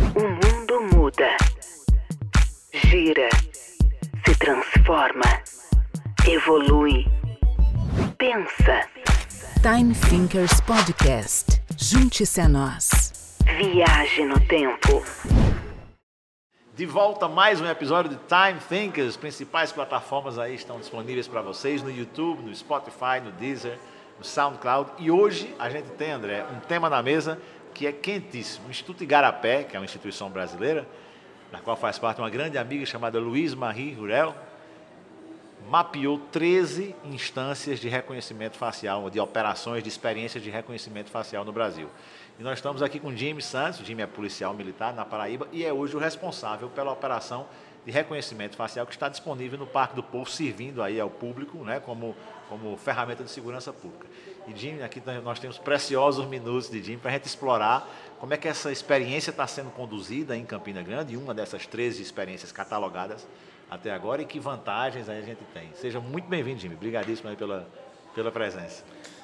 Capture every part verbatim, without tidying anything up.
O mundo muda, gira, se transforma, evolui, pensa. Time Thinkers Podcast. Junte-se a nós. Viaje no tempo. De volta a mais um episódio de Time Thinkers. As principais plataformas aí estão disponíveis para vocês no YouTube, no Spotify, no Deezer, no SoundCloud. E hoje a gente tem, André, um tema na mesa que é quentíssimo. O Instituto Igarapé, que é uma instituição brasileira, da qual faz parte uma grande amiga chamada Louise Marie Rurel, mapeou treze instâncias de reconhecimento facial, de operações de experiências de reconhecimento facial no Brasil. E nós estamos aqui com o Jimmy Santos. O Jimmy é policial militar na Paraíba e é hoje o responsável pela operação de reconhecimento facial que está disponível no Parque do Povo, servindo aí ao público, né, como, como ferramenta de segurança pública. E Jimmy, aqui nós temos preciosos minutos de Jimmy para a gente explorar como é que essa experiência está sendo conduzida em Campina Grande, uma dessas treze experiências catalogadas até agora, e que vantagens aí a gente tem. Seja muito bem-vindo, Jimmy. Obrigadíssimo aí pela, pela presença.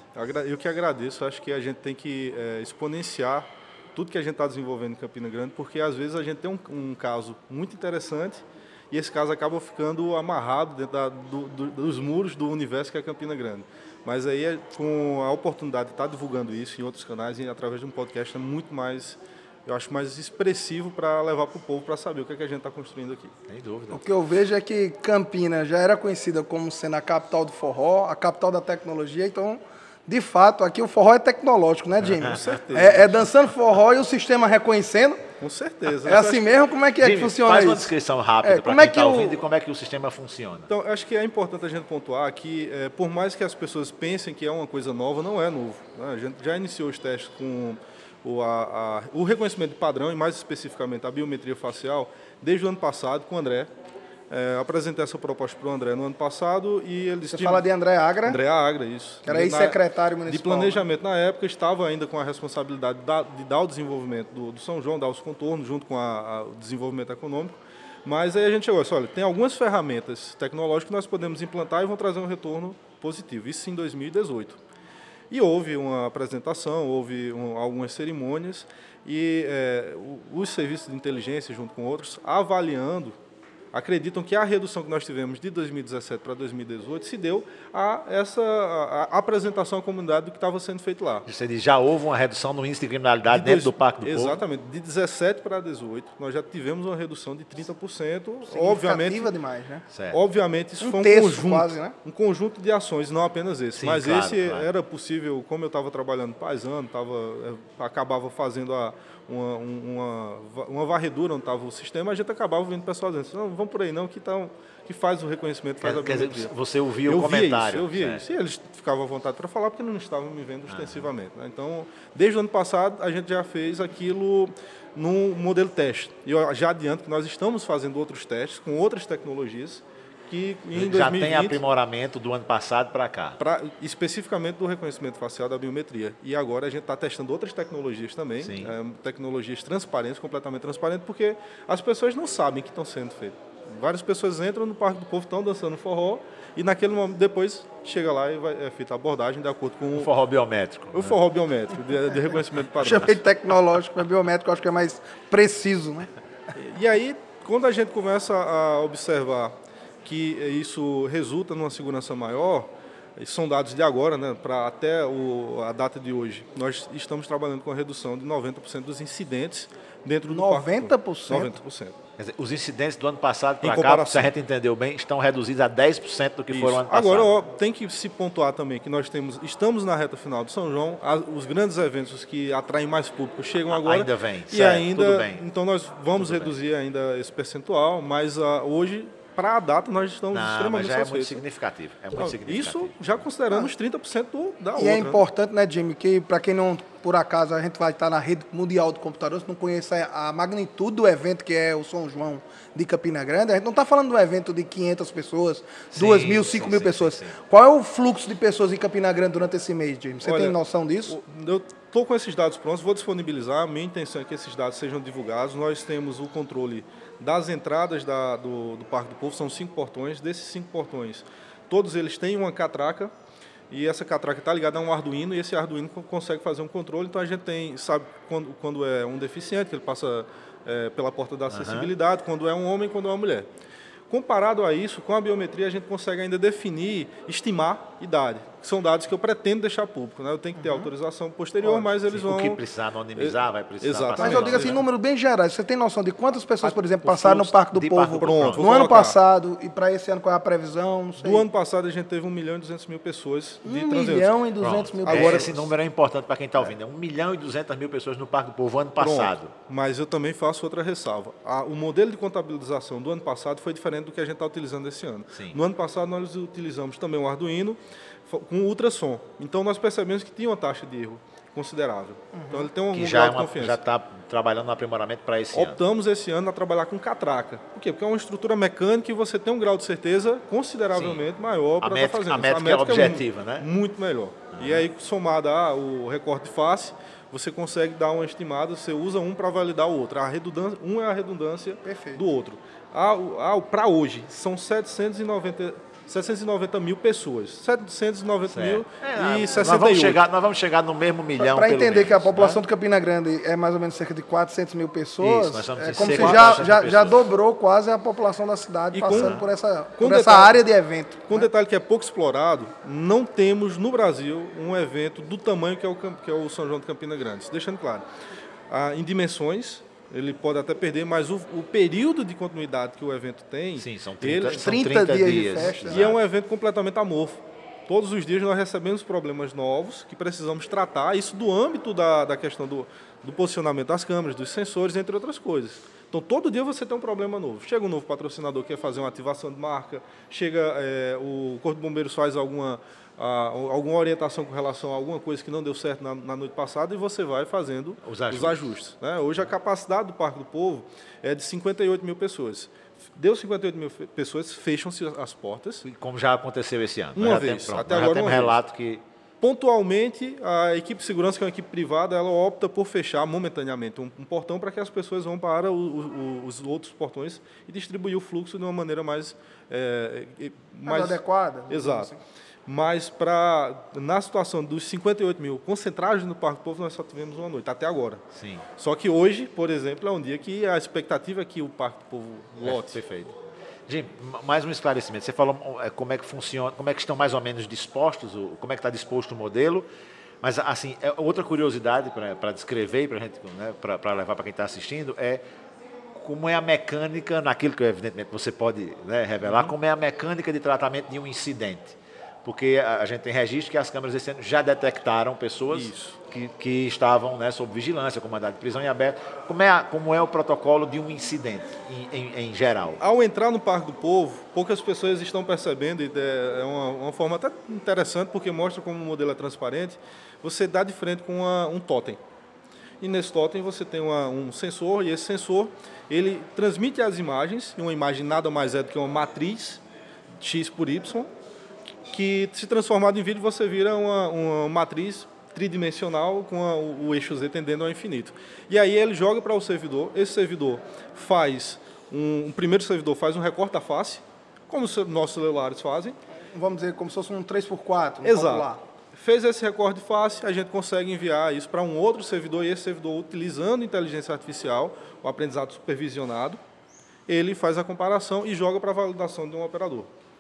Eu que agradeço. Acho que a gente tem que é, exponenciar tudo que a gente está desenvolvendo em Campina Grande, porque às vezes a gente tem um, um caso muito interessante e esse caso acaba ficando amarrado dentro da, do, do, dos muros do universo que é Campina Grande. Mas aí, com a oportunidade de estar divulgando isso em outros canais e através de um podcast, é muito mais, eu acho, mais expressivo para levar para o povo para saber o que, é que a gente está construindo aqui. Sem dúvida. O que eu vejo é que Campina já era conhecida como sendo a capital do forró, a capital da tecnologia, então, de fato, aqui o forró é tecnológico, né, Jimmy? Com certeza. É, é dançando forró e o sistema reconhecendo? Com certeza. É assim mesmo? Como é que, é Jimmy, que funciona faz isso? uma descrição rápida É, para como é quem está que o- ouvindo e como é que o sistema funciona. Então, acho que é importante a gente pontuar que, é, por mais que as pessoas pensem que é uma coisa nova, não é novo, né? A gente já iniciou os testes com o, a, a, o reconhecimento de padrão e, mais especificamente, a biometria facial, desde o ano passado, com o André. É, apresentei essa proposta para o André no ano passado e ele disse... Você fala de André Agra, André Agra, isso. que era Na- ex-secretário De municipal. planejamento na época, estava ainda com a responsabilidade da- de dar o desenvolvimento do, do São João, dar os contornos junto com a- a- o desenvolvimento econômico. Mas aí a gente chegou assim, olha, tem algumas ferramentas tecnológicas que nós podemos implantar e vão trazer um retorno positivo. Isso em dois mil e dezoito. E houve uma apresentação, houve um, algumas cerimônias e é, o- os serviços de inteligência, junto com outros, avaliando, acreditam que a redução que nós tivemos de dois mil e dezessete para dois mil e dezoito se deu a essa a, a apresentação à comunidade do que estava sendo feito lá. Você diz, já houve uma redução no índice de criminalidade De dentro dois- do Parque do Povo? Exatamente. De dezessete para dezoito, nós já tivemos uma redução de trinta por cento. Significativa Obviamente, demais, né? Certo. obviamente isso Um foi um terço conjunto, quase, né? um conjunto de ações, não apenas esse. Sim, Mas claro, esse claro. era possível, como eu estava trabalhando paisano, tava, eh, acabava fazendo a, uma, uma, uma varredura onde estava o sistema, a gente acabava vendo pessoal dizendo, não, vamos por aí não, que, tá, que faz o reconhecimento, faz Quer, a quer biometria. dizer, você ouviu Eu o via comentário. isso, eu via certo. isso. E eles ficavam à vontade para falar porque não estavam me vendo extensivamente. Né? Então, desde o ano passado, a gente já fez aquilo num modelo teste. E eu já adianto que nós estamos fazendo outros testes com outras tecnologias que em Já dois mil e tem vinte, aprimoramento do ano passado para cá. pra, especificamente do reconhecimento facial da biometria. E agora a gente está testando outras tecnologias também, Sim. é, tecnologias transparentes, completamente transparentes, porque as pessoas não sabem que estão sendo feitas. Várias pessoas entram no Parque do Povo, estão dançando forró, e naquele momento, depois, chega lá e vai, é feita a abordagem de acordo com O o, forró biométrico. o forró biométrico, de, de reconhecimento de padrões. Chamei de tecnológico, mas biométrico eu acho que é mais preciso, né? E aí, quando a gente começa a observar que isso resulta numa segurança maior, e são dados de agora, né, para até o, a data de hoje, nós estamos trabalhando com a redução de noventa por cento dos incidentes dentro do noventa por cento? Parque. noventa por cento. Quer dizer, os incidentes do ano passado Em para cá, comparação. se a gente entendeu bem, estão reduzidos a dez por cento do que Isso. foram ano passado. Agora, ó, tem que se pontuar também que nós temos, estamos na reta final do São João, a- os grandes eventos que atraem mais público chegam agora. Ainda vem, E certo, ainda, tudo bem. então nós vamos Tudo reduzir ainda esse percentual, mas ah, hoje, para a data, nós estamos Não, mas extremamente já é muito satisfeitos. significativo. É muito Não, significativo. isso já considerando os trinta por cento do, da E outra. é né? importante, né, Jimmy, que para quem não, por acaso, a gente vai estar na rede mundial de computadores, não conhece a magnitude do evento que é o São João de Campina Grande, a gente não está falando de um evento de quinhentas pessoas, duas mil, cinco sim, mil sim, pessoas. sim, sim. Qual é o fluxo de pessoas em Campina Grande durante esse mês, Jimmy? Você Olha, tem noção disso? o- Eu estou com esses dados prontos, vou disponibilizar. A minha intenção é que esses dados sejam divulgados. Nós temos o controle das entradas da- do, do Parque do Povo, são cinco portões. Desses cinco portões, todos eles têm uma catraca e essa catraca está ligada a um Arduino, e esse Arduino consegue fazer um controle. Então a gente tem, sabe quando, quando é um deficiente, que ele passa é, pela porta da acessibilidade, uhum. quando é um homem, quando é uma mulher. Comparado a isso, com a biometria, a gente consegue ainda definir, estimar idade. Que são dados que eu pretendo deixar público, né? Eu tenho que ter uhum. autorização posterior, Pode, mas eles sim. vão... O que precisar anonimizar, vai precisar... Exatamente. Mas eu digo assim, número bem gerais. Você tem noção de quantas pessoas, por exemplo, passaram no Parque do Povo Parque do Pronto, no ano passado, e para esse ano qual é a previsão? Não sei. Do ano passado a gente teve um milhão e duzentos mil pessoas de um transeuntes. Um milhão e duzentos mil pessoas. Agora, esse número é importante para quem está ouvindo. É um milhão e duzentas mil pessoas no Parque do Povo ano passado. Pronto. Mas eu também faço outra ressalva. A, o modelo de contabilização do ano passado foi diferente do que a gente está utilizando esse ano. Sim. No ano passado nós utilizamos também um Arduino com ultrassom. Então nós percebemos que tinha uma taxa de erro considerável. Uhum. Então ele tem um que já grau é de uma, confiança. já está trabalhando no aprimoramento para esse Optamos ano. esse ano a trabalhar com catraca. Por quê? Porque é uma estrutura mecânica e você tem um grau de certeza consideravelmente Sim. maior para estar tá fazendo. A métrica, a métrica é objetiva, é né? Muito melhor. Uhum. E aí, somada ao recorte de face, você consegue dar uma estimada, você usa um para validar o outro. A redundância, um é a redundância Perfeito. do outro. Para hoje, são setecentos e noventa mil pessoas. setecentos e noventa mil é, e nós sessenta e oito. Vamos chegar, nós vamos chegar no mesmo milhão. Para entender menos, que a população né? de Campina Grande é mais ou menos cerca de quatrocentas mil pessoas, Isso, nós vamos é como se cerca de já, quatrocentas já, mil já pessoas. dobrou quase a população da cidade E passando com- por essa, com por essa detalhe- área de evento. Com um né? detalhe que é pouco explorado, não temos no Brasil um evento do tamanho que é o, Cam- que é o São João de Campina Grande. Isso deixando claro. Ah, em dimensões, ele pode até perder, mas o, o período de continuidade que o evento tem... Sim, são trinta, ele, são trinta trinta dias de dias. festa. E é um evento completamente amorfo. Todos os dias nós recebemos problemas novos que precisamos tratar, isso do âmbito da, da questão do, do posicionamento das câmeras, dos sensores, entre outras coisas. Então, todo dia você tem um problema novo. Chega um novo patrocinador que quer fazer uma ativação de marca, chega é, o Corpo de Bombeiros faz alguma, a, alguma orientação com relação a alguma coisa que não deu certo na, na noite passada e você vai fazendo Os ajustes. os ajustes, né? Hoje a capacidade do Parque do Povo é de cinquenta e oito mil pessoas. Deu cinquenta e oito mil fe- pessoas, fecham-se as portas. Como já aconteceu esse ano. Uma Nós já vez, temos, pronto, até nós agora já temos uma vez. relato que... Pontualmente, a equipe de segurança, que é uma equipe privada, ela opta por fechar momentaneamente um, um portão para que as pessoas vão para o, o, os outros portões e distribuir o fluxo de uma maneira mais... É, é, Mais adequada. Exato. Assim. Mas pra, na situação dos cinquenta e oito mil concentrados no Parque do Povo, nós só tivemos uma noite, até agora. Sim. Só que hoje, por exemplo, é um dia que a expectativa é que o Parque do Povo lote. É, perfeito. Jim, mais um esclarecimento. Você falou é, como é que funciona, como é que estão mais ou menos dispostos, o, como é que está disposto o modelo. Mas, assim, é outra curiosidade para descrever e para gente, né, para levar para quem está assistindo é como é a mecânica, naquilo que evidentemente você pode, né, revelar, uhum. como é a mecânica de tratamento de um incidente. Porque a, a gente tem registro que as câmeras desse ano já detectaram pessoas que, que estavam, né, sob vigilância, com mandado de prisão em aberto. Como é, a, como é o protocolo de um incidente, em, em, em geral? Ao entrar no Parque do Povo, poucas pessoas estão percebendo, e é uma, uma forma até interessante, porque mostra como o modelo é transparente, você dá de frente com uma, um totem. E nesse totem você tem uma, um sensor, e esse sensor ele transmite as imagens, e uma imagem nada mais é do que uma matriz X por Y, que se transformado em vídeo você vira uma, uma matriz tridimensional com a, o, o eixo Z tendendo ao infinito. E aí ele joga para o servidor, esse servidor faz, um, um primeiro servidor faz um recorte da face, como os nossos celulares fazem. Vamos dizer, como se fosse um três por quatro. Um Exato. popular. Fez esse recorte de face, a gente consegue enviar isso para um outro servidor, e esse servidor, utilizando inteligência artificial, o aprendizado supervisionado, ele faz a comparação e joga para a validação de um operador.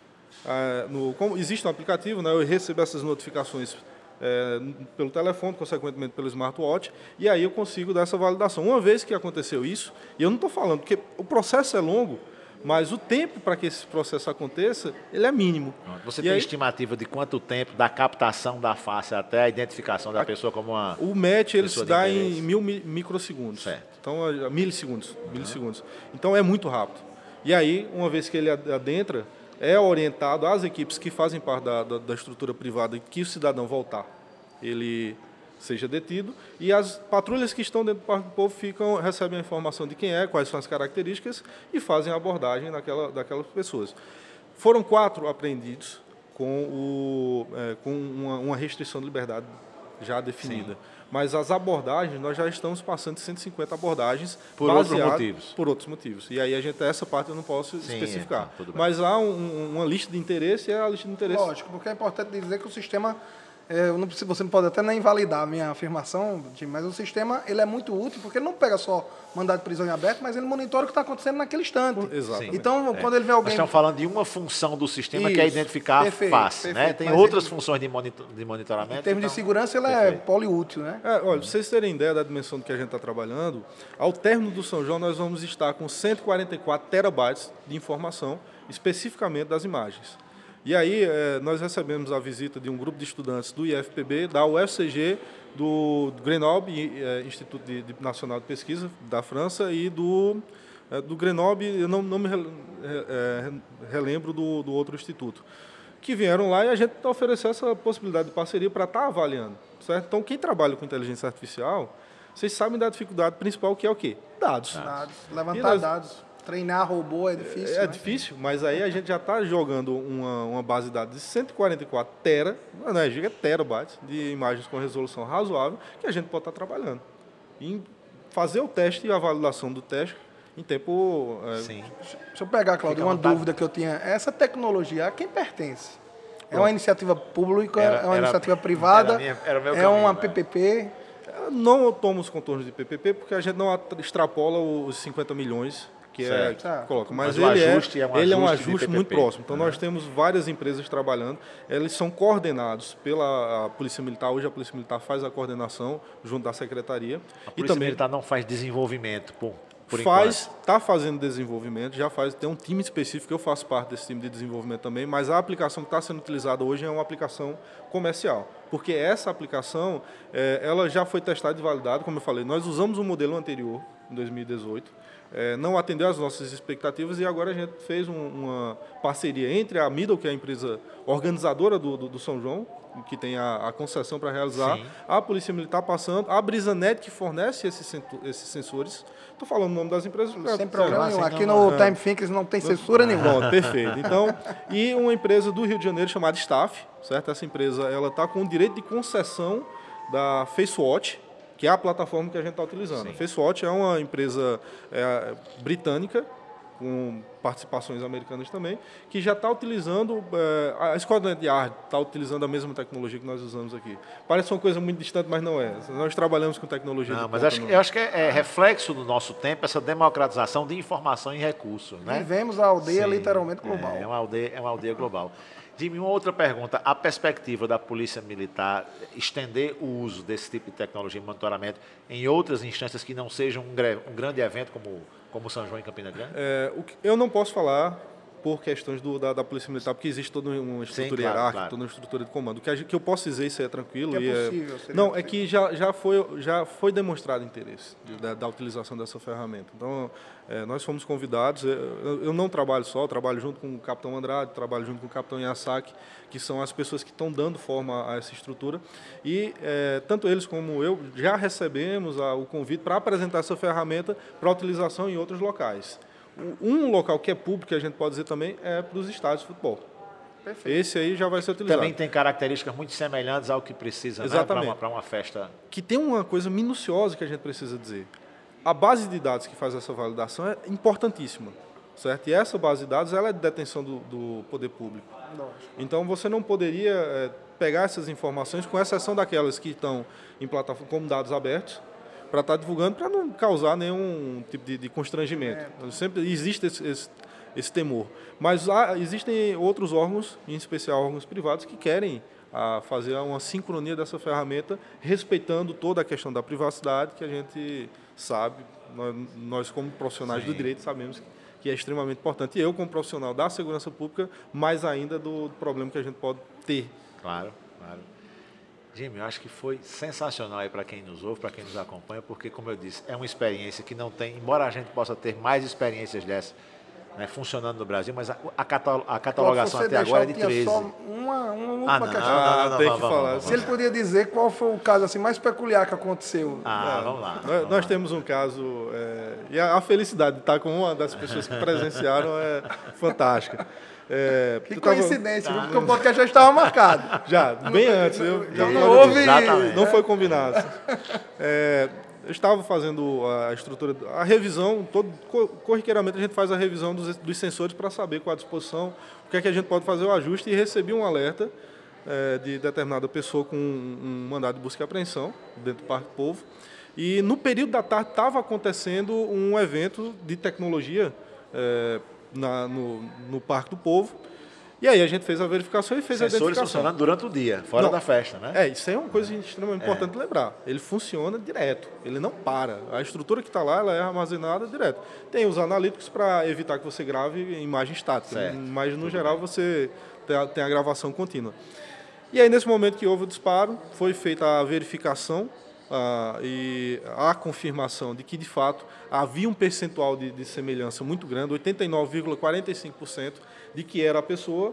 É, no, como existe um aplicativo, né, eu recebo essas notificações é, pelo telefone, consequentemente pelo smartwatch, e aí eu consigo dar essa validação. Uma vez que aconteceu isso, e eu não estou falando, porque o processo é longo, mas o tempo para que esse processo aconteça, ele é mínimo. Você e tem aí, estimativa de quanto tempo da captação da face até a identificação da a, pessoa como uma o match ele se dá interesse. em mil mi, microsegundos. Certo. Então, a, a milissegundos, uhum. milissegundos. Então, é muito rápido. E aí, uma vez que ele adentra, é orientado às equipes que fazem parte da, da, da estrutura privada que o cidadão voltar, ele seja detido, e as patrulhas que estão dentro do Parque do Povo ficam, recebem a informação de quem é, quais são as características e fazem a abordagem naquela, daquelas pessoas. Foram quatro apreendidos com, o, é, com uma, uma restrição de liberdade já definida. Sim. Mas as abordagens, nós já estamos passando de cento e cinquenta abordagens. Por outros baseado- motivos. Por outros motivos. E aí, a gente, essa parte eu não posso Sim, especificar. então, tudo bem. Mas há um- uma lista de interesse e é a lista de interesse. Lógico, porque é importante dizer que o sistema, é, eu não preciso- você não pode até nem invalidar a minha afirmação, Jim, mas o sistema ele é muito útil, porque ele não pega só mandado de prisão em aberto, mas ele monitora o que está acontecendo naquele instante. Exatamente. Então, É. quando ele vê Nós alguém... estamos falando de uma função do sistema que é Isso, identificar perfeito, a face, né? perfeito. Tem Mas outras ele- funções de, monitor, de monitoramento. Em termos então- de segurança, ele é Perfeito. poliútil, né? É, olha, pra vocês terem ideia da dimensão do que a gente está trabalhando, ao término do São João nós vamos estar com cento e quarenta e quatro terabytes de informação, especificamente das imagens. E aí eh, nós recebemos a visita de um grupo de estudantes do I F P B, da U F C G, do Grenoble, eh, Instituto de, de Nacional de Pesquisa da França, e do, eh, do Grenoble, eu não, não me rel- eh, eh, relembro do, do outro instituto, que vieram lá e a gente ofereceu essa possibilidade de parceria para estar avaliando, certo? Então, quem trabalha com inteligência artificial, vocês sabem da dificuldade principal, que é o quê? Dados. Dados. Levantar E nós- dados. Treinar robô é difícil, É né? difícil, mas aí a gente já está jogando uma, uma base de dados de cento e quarenta e quatro tera, não é giga, terabytes, de imagens com resolução razoável, que a gente pode estar trabalhando. E fazer o teste e a validação do teste em tempo... é, Sim. Deixa eu pegar, Claudio, Fica à uma vontade. dúvida que eu tinha. Essa tecnologia, a quem pertence? É uma iniciativa pública? Era- é uma era- iniciativa privada? era minha- era o meu é caminho, uma né? P P P? Não toma os contornos de P P P, porque a gente não at- extrapola os cinquenta milhões que é Certo. que coloca. Mas, Mas o ele, ajuste é, é um ele é um ajuste de ajuste P P P. muito próximo. Então, Uhum. nós temos várias empresas trabalhando. Eles são coordenados pela Polícia Militar. Hoje, a Polícia Militar faz a coordenação junto da Secretaria. A e Polícia também Militar não faz desenvolvimento, por, por faz, enquanto. está fazendo desenvolvimento, já faz, tem um time específico, eu faço parte desse time de desenvolvimento também, mas a aplicação que está sendo utilizada hoje é uma aplicação comercial, porque essa aplicação, eh, ela já foi testada e validada, como eu falei, nós usamos um modelo anterior, em dois mil e dezoito, eh, não atendeu às nossas expectativas e agora a gente fez um, uma parceria entre a Middle, que é a empresa organizadora do, do, do São João, que tem a, a concessão para realizar, Sim. a Polícia Militar passando, a Brisanet, que fornece esses, sento- esses sensores. Estou falando o nome das empresas. porque- Sem problema lá, nenhum. sem Aqui não- no Time Thinkers não tem censura nenhuma. Pronto, perfeito. Então, e uma empresa do Rio de Janeiro chamada Staff, certo? Essa empresa, ela está com o direito de concessão da FaceWatch, que é a plataforma que a gente está utilizando. Sim. A FaceWatch é uma empresa é, britânica, com participações americanas também, que já está utilizando, é, a Scotland Yard está utilizando a mesma tecnologia que nós usamos aqui. Parece uma coisa muito distante, mas não é. Nós trabalhamos com tecnologia Não, de mas ponta acho, que- no- eu acho que é, é reflexo do nosso tempo essa democratização de informação e recursos, né? Vivemos a aldeia Sim, literalmente global. É, é uma aldeia, é uma aldeia global. Jimmy, uma outra pergunta. A perspectiva da Polícia Militar estender o uso desse tipo de tecnologia de monitoramento em outras instâncias que não sejam um, gre- um grande evento como, como o São João em Campina Grande? É, o que- eu não posso falar por questões do- da, da Polícia Militar, porque existe toda uma estrutura claro, hierárquica, claro. toda uma estrutura de comando. O que, a gente- que eu posso dizer, isso é tranquilo. Que é e possível, seria não, é possível. que já, já, foi, já foi demonstrado interesse de- da, da utilização dessa ferramenta. Então, é, nós fomos convidados. Eu, eu não trabalho só, eu trabalho junto com o Capitão Andrade, trabalho junto com o Capitão Yasaki, que são as pessoas que estão dando forma a essa estrutura. E é, tanto eles como eu já recebemos a- o convite para apresentar essa ferramenta para utilização em outros locais. Um local que é público, que a gente pode dizer também, é para os estádios de futebol. Perfeito. Esse aí já vai ser utilizado. Também tem características muito semelhantes ao que precisa, né, Exatamente. para uma, para uma festa. Que tem uma coisa minuciosa que a gente precisa dizer. A base de dados que faz essa validação é importantíssima, certo? E essa base de dados ela é de detenção do, do poder público. Lógico. Então você não poderia é, pegar essas informações, com exceção daquelas que estão em plataforma como dados abertos, para estar divulgando, para não causar nenhum tipo de, de constrangimento. Sempre existe esse, esse, esse temor. Mas há, existem outros órgãos, em especial órgãos privados, que querem a, fazer uma sincronia dessa ferramenta, respeitando toda a questão da privacidade, que a gente sabe, nós, nós como profissionais Sim. do direito, sabemos que, que é extremamente importante. E eu, como profissional da segurança pública, mais ainda do problema que a gente pode ter. Claro, claro. Jimmy, eu acho que foi sensacional aí para quem nos ouve, para quem nos acompanha, porque, como eu disse, é uma experiência que não tem, embora a gente possa ter mais experiências dessas, né, funcionando no Brasil, mas a, a, catalo- a catalogação Você até deixar, agora é eu de tinha treze. só uma, uma última Ah, não, questão. não, não, não, tem vamos, que vamos, falar. vamos, Se ele podia dizer qual foi o caso assim, mais peculiar que aconteceu. Ah, vamos lá. Nós, vamos nós lá. temos um caso, é, e a, a felicidade de estar com uma das pessoas que presenciaram é fantástica. É, Que eu tava- coincidência, viu? Porque o podcast já estava marcado. Já, bem antes. Eu, Então já- não houve... Exatamente. Não foi combinado. É, eu estava fazendo a estrutura, a revisão, todo, co- corriqueiramente a gente faz a revisão dos, dos sensores para saber qual a disposição, o que é que a gente pode fazer o ajuste, e recebi um alerta é, de determinada pessoa com um, um mandado de busca e apreensão dentro do Parque Povo. E no período da tarde estava acontecendo um evento de tecnologia é, na, no, no Parque do Povo. E aí a gente fez a verificação e fez a Sensores identificação. funcionando durante o dia, fora Não. da festa, né? É, isso aí é uma coisa extremamente importante lembrar. Ele funciona direto, ele não para. A estrutura que está lá, ela é armazenada direto. Tem os analíticos para evitar que você grave em imagem estática, Certo. mas no geral você tem a, tem a gravação contínua. E aí nesse momento que houve o disparo, foi feita a verificação ah, e a confirmação de que de fato havia um percentual de, de semelhança muito grande, oitenta e nove vírgula quarenta e cinco por cento de que era a pessoa.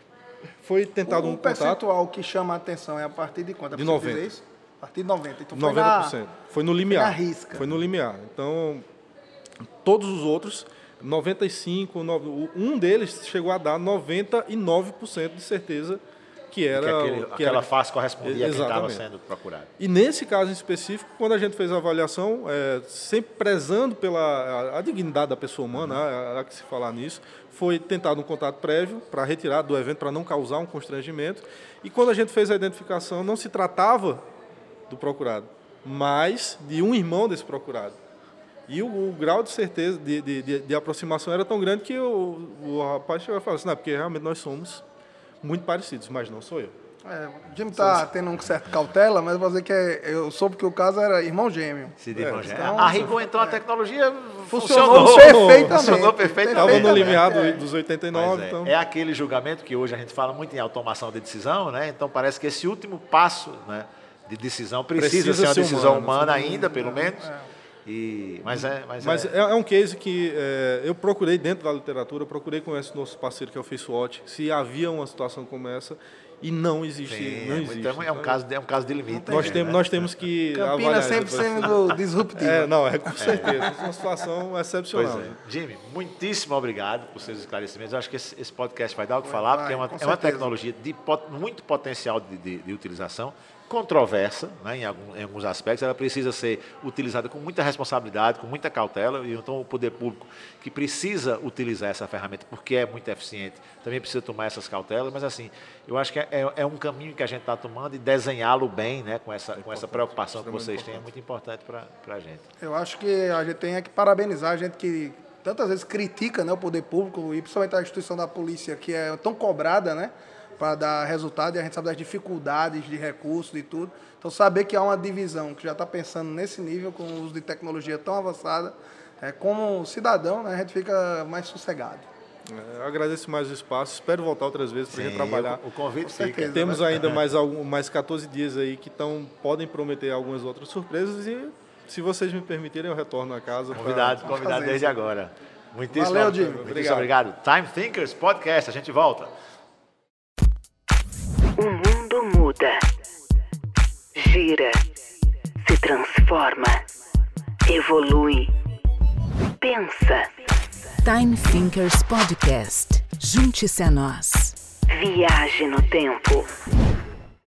Foi tentado O um contato. percentual que chama a atenção é a partir de quanto? É De possível noventa. dizer isso? A partir de noventa. Então foi noventa por cento. na... Foi no limiar. na risca. Foi no limiar. Então, todos os outros, noventa e cinco por cento, nove- um deles chegou a dar noventa e nove por cento de certeza que Que era... aquele, que aquela era- face correspondia a quem estava Exatamente. sendo procurado. E nesse caso em específico, quando a gente fez a avaliação, é, sempre prezando pela a, a dignidade da pessoa humana, há, há que se falar nisso, foi tentado um contato prévio para retirar do evento, para não causar um constrangimento. E quando a gente fez a identificação, não se tratava do procurado, mas de um irmão desse procurado. E o, o grau de certeza, de, de, de, de aproximação era tão grande que o, o rapaz chegou a falar assim, não, porque realmente nós somos muito parecidos, mas não sou eu. É, o Jimmy tá tendo um certo cautela, mas eu vou dizer que é- eu soube que o caso era irmão gêmeo. Se de irmão gêmeo. então, a rigor, então, a tecnologia Funcionou funcionou. perfeitamente. Funcionou perfeitamente. Estava no É, limiar do- é. dos oitenta e Mas nove, é, então... é aquele julgamento que hoje a gente fala muito em automação de decisão, né? Então parece que esse último passo, né, de decisão precisa, Precisa ser uma ser decisão humana, humana ainda, pelo menos. E, mas é, mas Mas é, é, é um case que é, eu procurei dentro da literatura, eu procurei com esse nosso parceiro que é o FaceWatch, se havia uma situação como essa, e não existe. sim, não é, existe. muito- é um caso de, é um caso de limite. Nós, né? temos, nós temos que Campinas avaliar sempre essa situação. sendo disruptiva. É, não, é com certeza. É uma situação Pois excepcional. é. Jimmy, muitíssimo obrigado por seus esclarecimentos. Eu acho que esse, esse podcast vai dar o que falar, vai, porque é uma, com é uma certeza. tecnologia de pot- muito potencial de, de- de utilização, controversa, né, em, algum- em alguns aspectos. Ela precisa ser utilizada com muita responsabilidade, com muita cautela, e então o poder público que precisa utilizar essa ferramenta porque é muito eficiente, também precisa tomar essas cautelas, mas assim, eu acho que é, é- é um caminho que a gente está tomando e desenhá-lo bem, né, com essa, com essa preocupação que vocês têm, é muito importante para a gente. Eu acho que a gente tem é que parabenizar a gente que tantas vezes critica, né, o poder público e principalmente a instituição da polícia, que é tão cobrada, né, para dar resultado, e a gente sabe das dificuldades de recursos e tudo. Então, saber que há uma divisão que já está pensando nesse nível, com o uso de tecnologia tão avançada, é, como cidadão, né, a gente fica mais sossegado. É, eu agradeço mais o espaço, espero voltar outras vezes para a gente Sim, trabalhar. o, o convite Com fica. certeza. Temos ainda mais, algum, mais quatorze dias aí que tão, podem prometer algumas outras surpresas e, se vocês me permitirem, eu retorno a casa. pra- Convidado, convidado fazer desde isso. agora. Muitíssimo, Valeu, Jimmy. muitíssimo obrigado. Time Thinkers Podcast, a gente volta. O mundo muda, gira, se transforma, evolui. Pensa, Time Thinkers Podcast. Junte-se a nós. viaje no tempo.